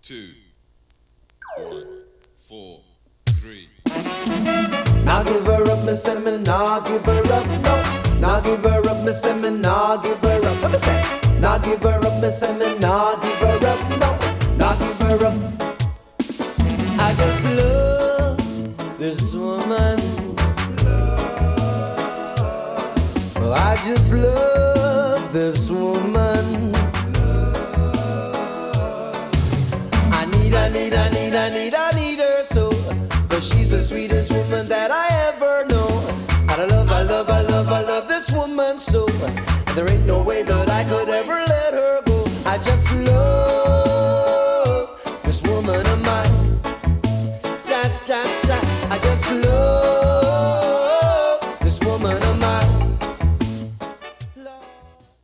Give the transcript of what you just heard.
2, 1, 4, 3. Now give her up, Miss Emma, now give her up, no. Now give her up, Miss Emma, now give her up. Let me say. Now give her up, Miss Emma, now give her up, no. Now give her up. I just love this woman. Oh, I just love this woman. I need her so. Cause she's the sweetest woman that I ever know. I love this woman so. There ain't no way that I could